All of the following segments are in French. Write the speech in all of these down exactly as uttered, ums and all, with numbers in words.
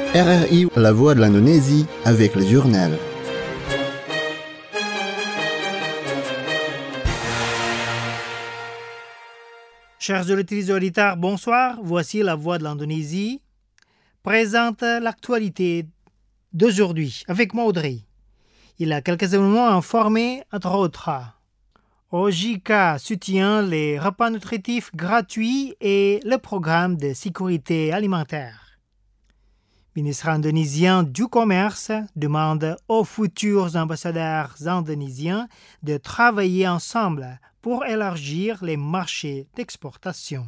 R R I, la voix de l'Indonésie, avec le journal. Chers auditeurs, bonsoir. Voici la voix de l'Indonésie. Présente l'actualité d'aujourd'hui avec moi Audrey. Il y a quelques événements informés, entre autres. O J K soutient les repas nutritifs gratuits et le programme de sécurité alimentaire. Le ministre indonésien du Commerce demande aux futurs ambassadeurs indonésiens de travailler ensemble pour élargir les marchés d'exportation.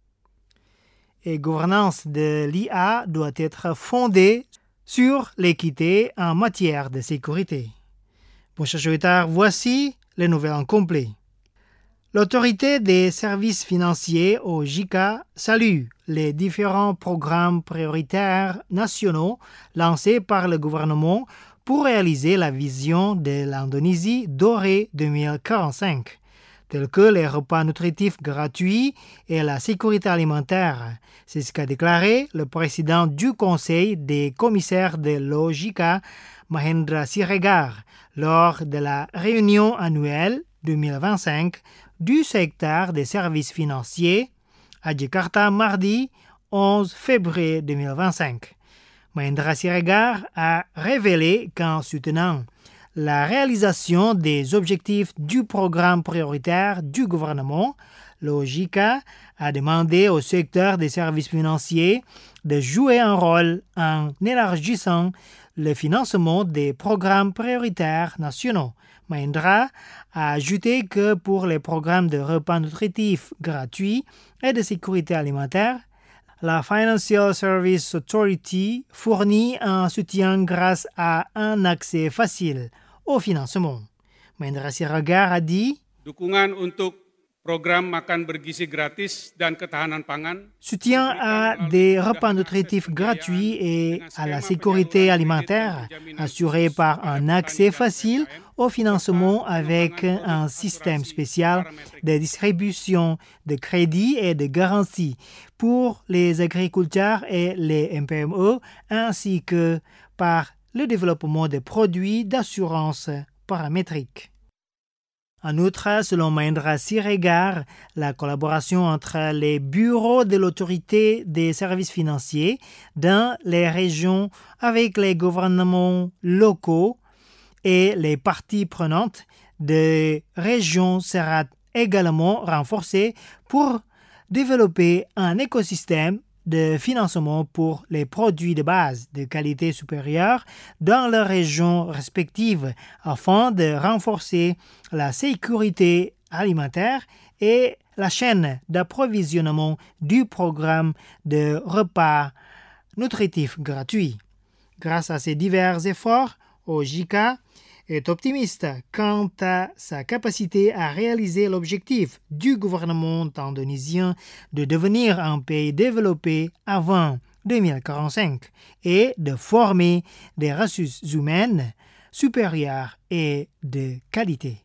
Et gouvernance de l'I A doit être fondée sur l'équité en matière de sécurité. Bon, chers auditeurs, voici les nouvelles en complet. L'autorité des services financiers, O J K, salue les différents programmes prioritaires nationaux lancés par le gouvernement pour réaliser la vision de l'Indonésie dorée deux mille quarante-cinq, tels que les repas nutritifs gratuits et la sécurité alimentaire. C'est ce qu'a déclaré le président du Conseil des commissaires de l'O J K, Mahendra Siregar, lors de la réunion annuelle deux mille vingt-cinq du secteur des services financiers à Jakarta mardi onze février deux mille vingt-cinq. Mahendra Siregar a révélé qu'en soutenant la réalisation des objectifs du programme prioritaire du gouvernement, l'O J K a demandé au secteur des services financiers de jouer un rôle en élargissant le financement des programmes prioritaires nationaux. Mahendra a ajouté que pour les programmes de repas nutritifs gratuits et de sécurité alimentaire, la Financial Service Authority fournit un soutien grâce à un accès facile au financement. Mahendra Siregar a dit Dukungan untuk program makan bergizi gratis dan ketahanan pangan. Soutien à des repas nutritifs gratuits et à la sécurité alimentaire assuré par un accès facile au financement avec un système spécial de distribution de crédits et de garanties pour les agriculteurs et les M P M E ainsi que par le développement de produits d'assurance paramétrique. En outre, selon Mahendra Siregar, la collaboration entre les bureaux de l'autorité des services financiers dans les régions avec les gouvernements locaux et les parties prenantes des régions sera également renforcée pour développer un écosystème de financement pour les produits de base de qualité supérieure dans leurs régions respectives afin de renforcer la sécurité alimentaire et la chaîne d'approvisionnement du programme de repas nutritifs gratuits. Grâce à ces divers efforts, O J K est optimiste quant à sa capacité à réaliser l'objectif du gouvernement indonésien de devenir un pays développé avant deux mille quarante-cinq et de former des ressources humaines supérieures et de qualité.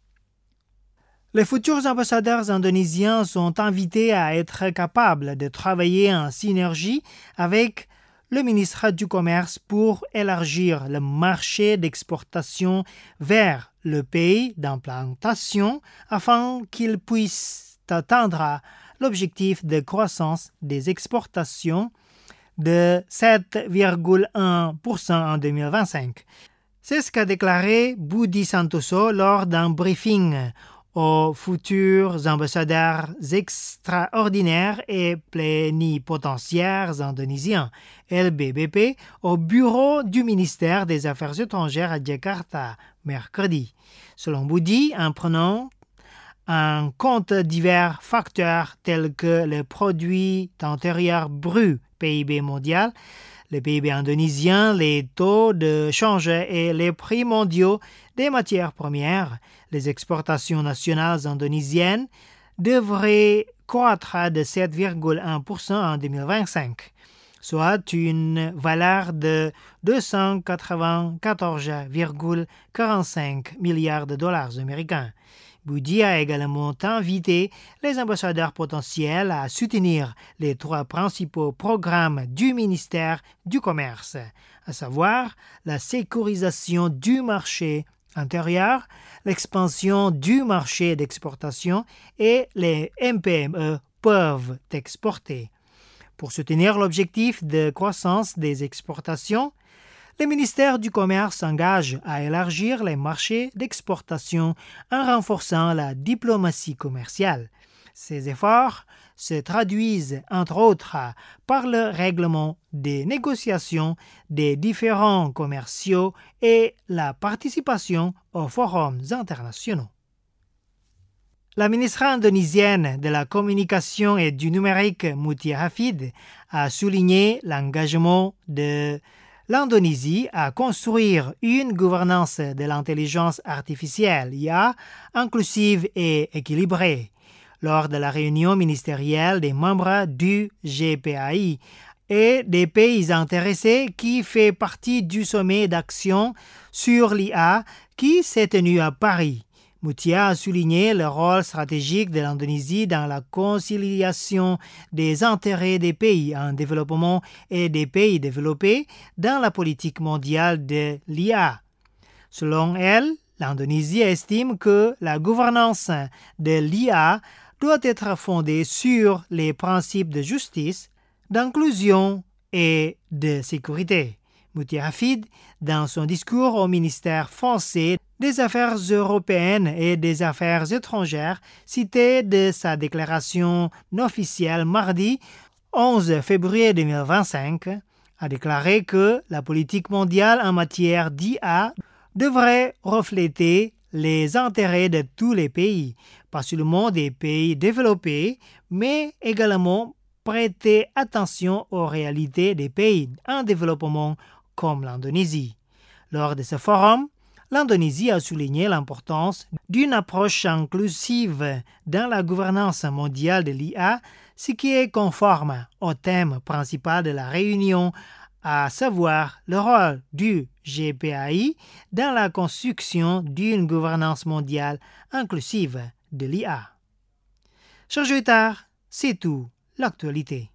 Les futurs ambassadeurs indonésiens sont invités à être capables de travailler en synergie avec le ministre du Commerce pour élargir le marché d'exportation vers le pays d'implantation afin qu'il puisse atteindre l'objectif de croissance des exportations de sept virgule un pour cent en deux mille vingt-cinq. C'est ce qu'a déclaré Budi Santoso lors d'un briefing aux futurs ambassadeurs extraordinaires et plénipotentiaires indonésiens, L B B P, au bureau du ministère des Affaires étrangères à Jakarta, mercredi. Selon Budi, en prenant en compte divers facteurs tels que le produit intérieur brut, P I B mondial, le P I B indonésien, les taux de change et les prix mondiaux des matières premières, les exportations nationales indonésiennes devraient croître de sept virgule un pour cent en deux mille vingt-cinq, soit une valeur de deux cent quatre-vingt-quatorze virgule quarante-cinq milliards de dollars américains. Budi a également invité les ambassadeurs potentiels à soutenir les trois principaux programmes du ministère du Commerce, à savoir la sécurisation du marché intérieur, l'expansion du marché d'exportation et les M P M E peuvent exporter. Pour soutenir l'objectif de croissance des exportations, le ministère du Commerce s'engage à élargir les marchés d'exportation en renforçant la diplomatie commerciale. Ces efforts se traduisent entre autres par le règlement des négociations des différends commerciaux et la participation aux forums internationaux. La ministre indonésienne de la Communication et du Numérique, Mutia Hafid, a souligné l'engagement de l'Indonésie à construire une gouvernance de l'intelligence artificielle I A inclusive et équilibrée lors de la réunion ministérielle des membres du G P A I et des pays intéressés qui fait partie du sommet d'action sur l'I A qui s'est tenu à Paris. Mutia a souligné le rôle stratégique de l'Indonésie dans la conciliation des intérêts des pays en développement et des pays développés dans la politique mondiale de l'I A. Selon elle, l'Indonésie estime que la gouvernance de l'I A doit être fondée sur les principes de justice, d'inclusion et de sécurité. Mutia Hafid, dans son discours au ministère français des Affaires européennes et des Affaires étrangères, cité de sa déclaration non officielle mardi onze février deux mille vingt-cinq, a déclaré que la politique mondiale en matière d'I A devrait refléter les intérêts de tous les pays, pas seulement des pays développés, mais également prêter attention aux réalités des pays en développement comme l'Indonésie. Lors de ce forum, l'Indonésie a souligné l'importance d'une approche inclusive dans la gouvernance mondiale de l'I A, ce qui est conforme au thème principal de la réunion, à savoir le rôle du G P A I dans la construction d'une gouvernance mondiale inclusive de l'I A. Chers auditeurs, c'est tout l'actualité.